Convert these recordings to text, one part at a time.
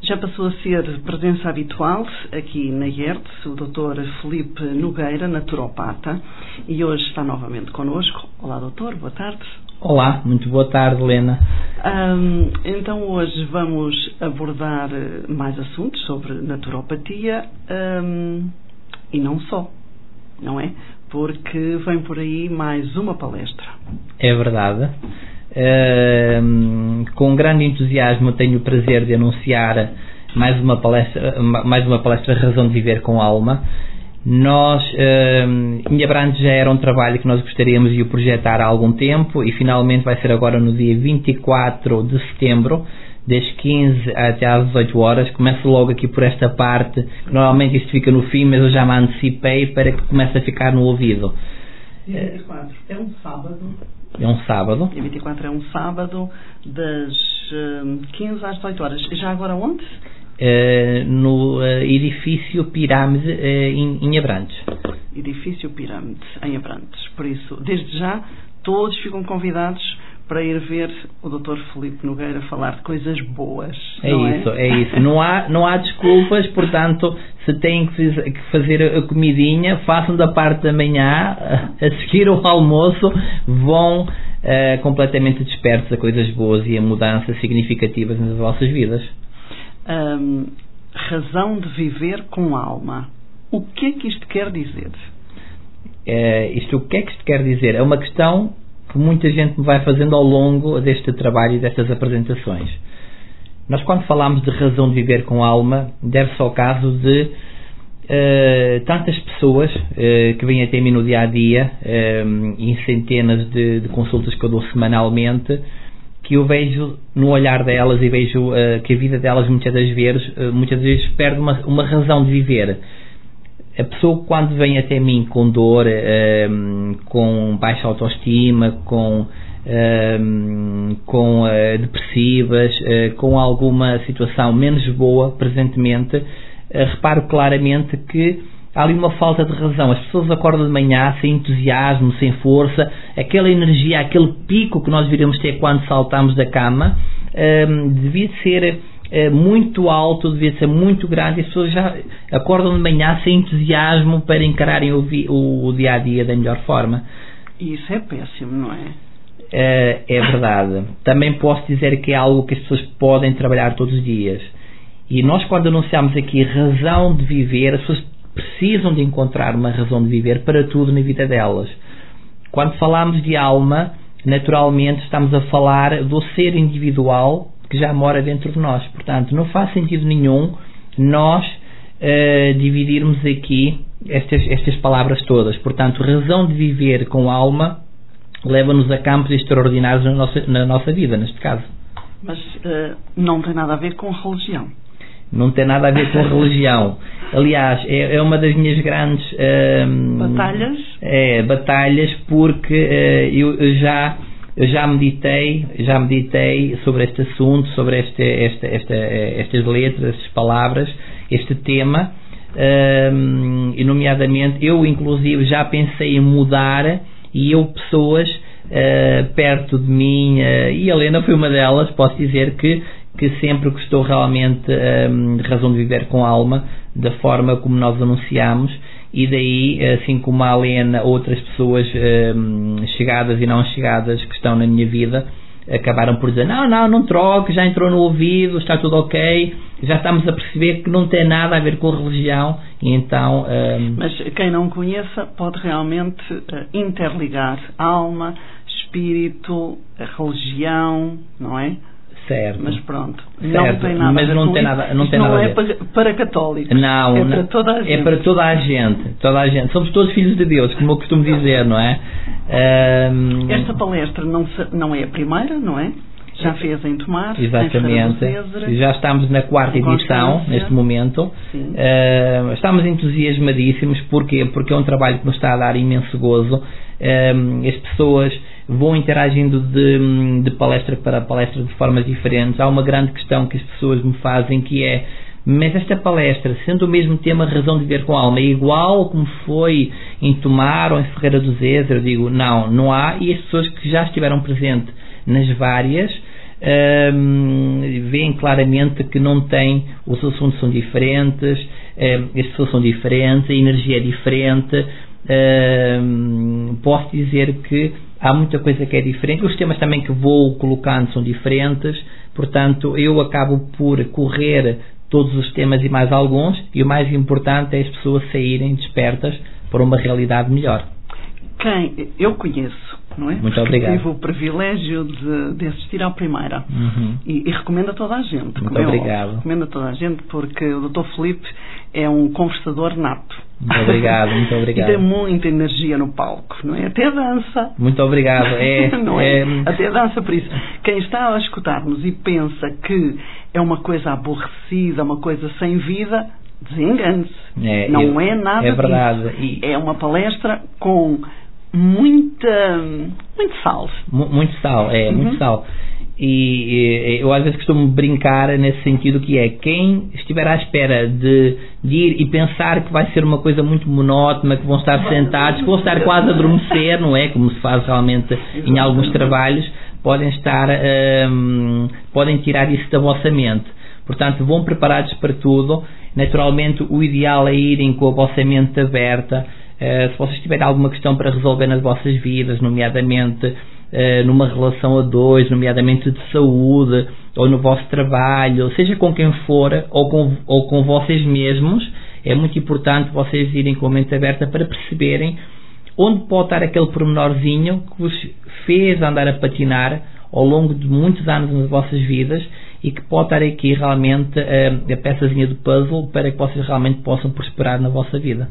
Já passou a ser presença habitual aqui na IERTS, o Dr. Filipe Nogueira, naturopata, e hoje está novamente connosco. Olá, doutor, boa tarde. Olá, muito boa tarde, Helena. Então hoje vamos abordar mais assuntos sobre naturopatia e não só, não é? Porque vem por aí mais uma palestra. É verdade. Com grande entusiasmo tenho o prazer de anunciar mais uma palestra Razão de Viver com Alma. Nós, em Abrantes já era um trabalho que nós gostaríamos de o projetar há algum tempo e finalmente vai ser agora no dia 24 de setembro, das 15 até às 18 horas. Começo logo aqui por esta parte, que normalmente isto fica no fim, mas eu já me antecipei para que comece a ficar no ouvido. Dia 24 é um sábado. É um sábado. Dia 24 é um sábado, das 15 às 18 horas. Já agora onde? No edifício Pirâmide em Abrantes. Edifício Pirâmide em Abrantes. Por isso, desde já, todos ficam convidados para ir ver o Dr. Filipe Nogueira falar de coisas boas. É isso. Não há desculpas, portanto, se têm que fazer a comidinha, façam da parte da manhã, a seguir ao almoço, vão completamente despertos a coisas boas e a mudanças significativas nas vossas vidas. Razão de viver com alma. O que é que isto quer dizer? O que é que isto quer dizer? É uma questão que muita gente me vai fazendo ao longo deste trabalho e destas apresentações. Nós, quando falamos de razão de viver com alma, deve-se ao caso de tantas pessoas que vêm até mim no dia-a-dia, em centenas de consultas que eu dou semanalmente, que eu vejo no olhar delas e vejo que a vida delas muitas das vezes perde uma razão de viver. A pessoa, quando vem até mim com dor, com baixa autoestima, com depressivas, com alguma situação menos boa presentemente, reparo claramente que há ali uma falta de razão. As pessoas acordam de manhã sem entusiasmo, sem força, aquela energia, aquele pico que nós deveríamos ter quando saltamos da cama, devia ser muito alto, devia ser muito grande, e as pessoas já acordam de manhã sem entusiasmo para encararem o dia-a-dia da melhor forma. E isso é péssimo, não é? É verdade. Também posso dizer que é algo que as pessoas podem trabalhar todos os dias. E nós, quando anunciamos aqui razão de viver, as pessoas precisam de encontrar uma razão de viver para tudo na vida delas. Quando falamos de alma, naturalmente estamos a falar do ser individual que já mora dentro de nós. Portanto, não faz sentido nenhum nós dividirmos aqui estas palavras todas. Portanto, razão de viver com alma leva-nos a campos extraordinários na nossa vida, neste caso. Mas não tem nada a ver com religião. Não tem nada a ver com religião. Aliás, é uma das minhas grandes batalhas, porque eu já meditei sobre este assunto, sobre estas letras, estas palavras, este tema, e nomeadamente eu inclusive já pensei em mudar, e pessoas perto de mim, e a Helena foi uma delas, posso dizer que sempre gostou realmente de razão de viver com alma, da forma como nós anunciamos, e daí, assim como a Helena, outras pessoas chegadas e não chegadas que estão na minha vida, acabaram por dizer, não troque, já entrou no ouvido, está tudo ok, já estamos a perceber que não tem nada a ver com a religião, e então... Mas quem não conheça pode realmente interligar alma, espírito, a religião, não é? Certo. Mas pronto, certo. Não tem nada mas a ver não com tem isso. Nada, não tem nada a ver. Não é para católicos. Não, é para toda a gente. É para toda a gente. Toda a gente. Somos todos filhos de Deus, como eu costumo dizer, não é? Esta palestra não é a primeira, não é? Já fez em Tomar. Exatamente. Já estamos na 4ª edição, neste momento. Estamos entusiasmadíssimos. Porquê? Porque é um trabalho que nos está a dar imenso gozo. As pessoas vão interagindo de palestra para palestra de formas diferentes. Há uma grande questão que as pessoas me fazem, que é: mas esta palestra, sendo o mesmo tema, razão de viver com alma, é igual como foi em Tomar ou em Ferreira do Zezer? Eu digo, não há, e as pessoas que já estiveram presentes nas várias veem claramente que não tem, os assuntos são diferentes, as pessoas são diferentes, a energia é diferente. Posso dizer que há muita coisa que é diferente, os temas também que vou colocando são diferentes, portanto eu acabo por correr todos os temas e mais alguns, e o mais importante é as pessoas saírem despertas para uma realidade melhor. Quem eu conheço, não é? Muito obrigado. Tive o privilégio de assistir à primeira. E recomendo a toda a gente. Muito obrigado. Recomendo a toda a gente porque o Dr. Filipe é um conversador nato. Muito obrigado, muito obrigado. E tem muita energia no palco, não é? Até dança. Muito obrigado. Não é? Até dança, por isso. Quem está a escutar-nos e pensa que é uma coisa aborrecida, uma coisa sem vida, desengane-se. Não é nada é verdade. disso. É uma palestra com muito sal. Muito sal, muito sal. E eu às vezes costumo brincar nesse sentido, que é quem estiver à espera de ir e pensar que vai ser uma coisa muito monótona, que vão estar sentados, que vão estar quase a adormecer, não é? Como se faz realmente em alguns trabalhos, podem tirar isso da vossa mente. Portanto, vão preparados para tudo. Naturalmente, o ideal é irem com a vossa mente aberta. Se vocês tiverem alguma questão para resolver nas vossas vidas, nomeadamente numa relação a dois, nomeadamente de saúde, ou no vosso trabalho, seja com quem for, ou com vocês mesmos, é muito importante vocês irem com a mente aberta para perceberem onde pode estar aquele pormenorzinho que vos fez andar a patinar ao longo de muitos anos nas vossas vidas, e que pode estar aqui realmente a peçazinha do puzzle para que vocês realmente possam prosperar na vossa vida.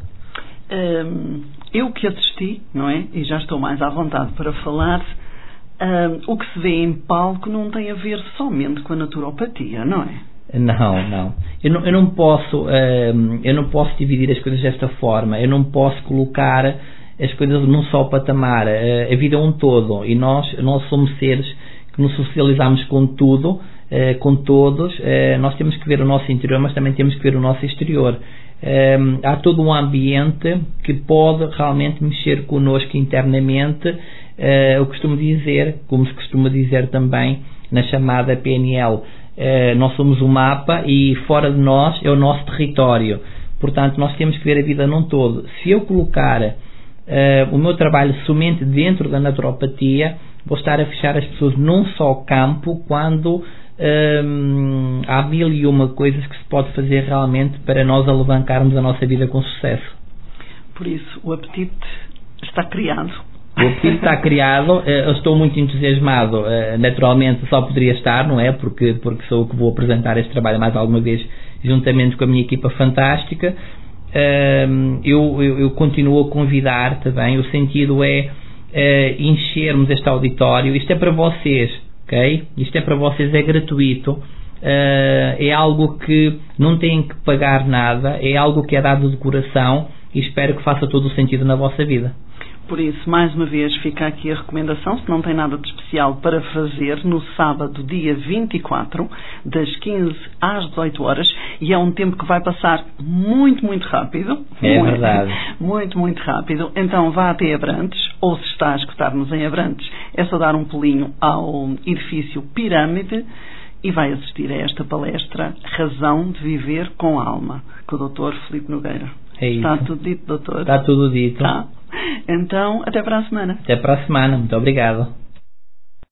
Eu que assisti, não é? E já estou mais à vontade para falar, o que se vê em palco não tem a ver somente com a naturopatia, não é? Não. Eu não posso dividir as coisas desta forma. Eu não posso colocar as coisas num só patamar. A vida é um todo, e nós somos seres que nos socializamos com tudo, com todos. Nós temos que ver o nosso interior, mas também temos que ver o nosso exterior. Há todo um ambiente que pode realmente mexer connosco internamente. Eu costumo dizer, como se costuma dizer também na chamada PNL, nós somos um mapa e fora de nós é o nosso território. Portanto, nós temos que ver a vida num todo. Se eu colocar o meu trabalho somente dentro da naturopatia, vou estar a fechar as pessoas num só campo, quando há 1001 coisas que se pode fazer realmente para nós alavancarmos a nossa vida com sucesso. Por isso, o apetite está criado. O apetite está criado. Eu estou muito entusiasmado. Naturalmente só poderia estar, não é? Porque sou eu que vou apresentar este trabalho mais alguma vez, juntamente com a minha equipa fantástica. Eu continuo a convidar também. O sentido é enchermos este auditório. Isto é para vocês, ok? Isto é para vocês, é gratuito. É algo que não têm que pagar nada, é algo que é dado de coração, e espero que faça todo o sentido na vossa vida. Por isso, mais uma vez, fica aqui a recomendação, se não tem nada de especial para fazer, no sábado, dia 24, das 15 às 18 horas, e é um tempo que vai passar muito, muito rápido. É verdade. Muito, muito rápido. Então vá até Abrantes, ou se está a escutar-nos em Abrantes, é só dar um pulinho ao edifício Pirâmide e vai assistir a esta palestra Razão de Viver com Alma, com o Dr. Filipe Nogueira. É isso. Está tudo dito, doutor? Está tudo dito. Tá. Então, até para a semana. Até para a semana. Muito obrigado.